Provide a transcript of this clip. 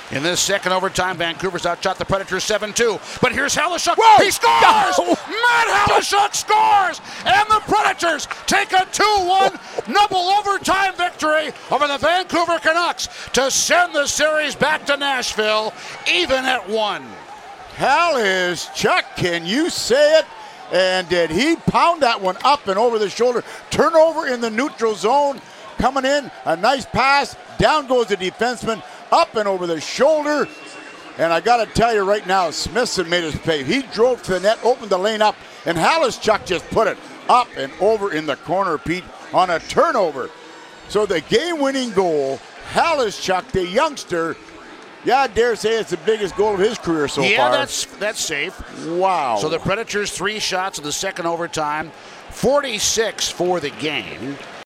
In this second overtime, Vancouver's outshot the Predators 7-2. But here's Halishuk. Whoa! He scores! Matt Halishuk scores! And the Predators take a 2-1 double overtime victory over the Vancouver Canucks to send the series back to Nashville, even at 1. Halishuk, can you say it? And did he pound that one up and over the shoulder? Turnover in the neutral zone. Coming in, a nice pass. Down goes the defenseman, up and over the shoulder. And I got to tell you right now, Smithson made his pay. He drove to the net, opened the lane up, and Halishuk just put it up and over in the corner, Pete, on a turnover. So the game-winning goal, Halishuk, the youngster, yeah, I dare say it's the biggest goal of his career so far. Yeah, that's safe. Wow. So the Predators 3 shots in the second overtime, 46 for the game.